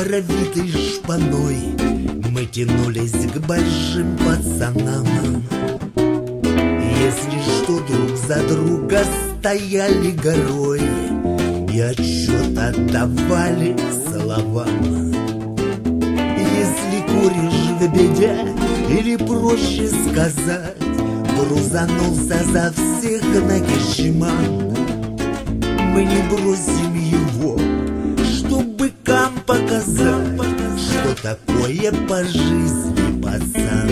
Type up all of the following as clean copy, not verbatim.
норовитой шпаной мы тянулись к большим пацанам. Если что, друг за друга стояли горой и отчет отдавали словам. Если куришь в беде, или проще сказать, грузанулся за всех на кишман, мы не бросим его, чтобы быкам показать, что такое по жизни пацан.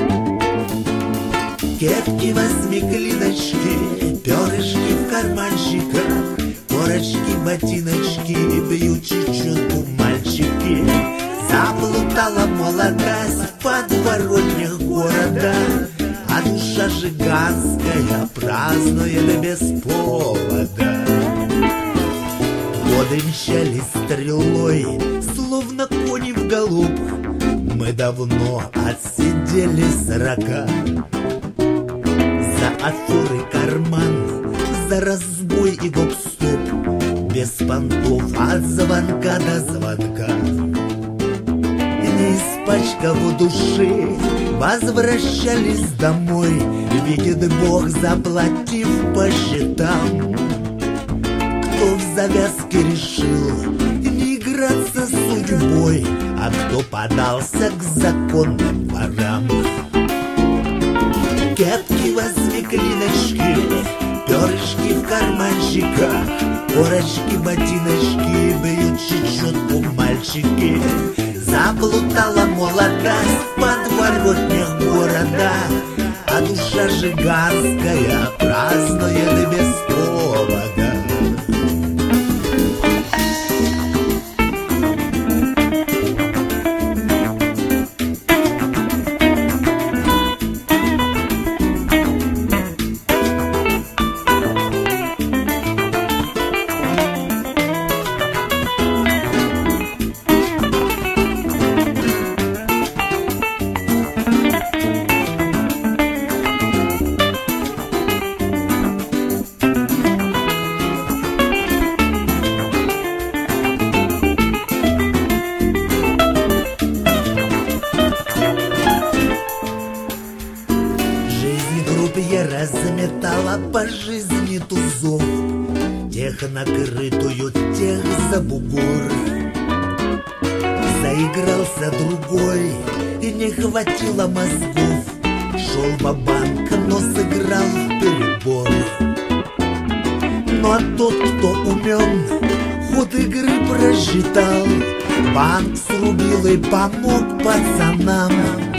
Кепки, восьмиклиночки, перышки в карманчиках, корочки, ботиночки, бьют чечетку мальчики. Заплутала молодость в подворотнях города, а душа жиганская празднует без повода. Годы мчались стрелой, словно кони в галоп. Мы давно отсидели 40. За аферы карман, за разбой и гоп-стоп, без понтов от звонка до звонка. Не испачкав души, возвращались домой, видит Бог, заплатив по счетам. Кто в завязке решил не играться с судьбой, а кто подался к законным ворам. Кепки, восьмиклиночки, перышки в карманчиках, корочки, ботиночки, бьют чечетку мальчики. Заплутала молодость в подворотнях города, а душа жиганская празднует без повода. Разметала по жизни тузов, тех накрытую, тех за бугор. Заигрался другой, и не хватило мозгов, шел ва-банк, но сыграл в перебор. Ну а тот, кто умен, ход игры просчитал, банк срубил и помог пацанам.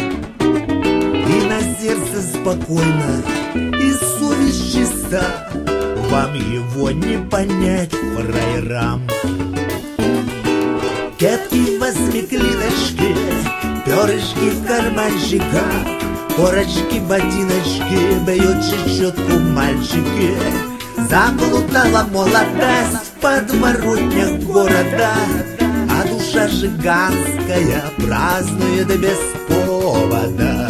И на сердце спокойно, и совесть чиста, вам его не понять, фраерам. Кепки, восьмиклиночки, перышки в карманчиках, корочки, ботиночки, бьют чечетку мальчики. Заплутала молодость в подворотнях города, а душа жиганская празднует без повода.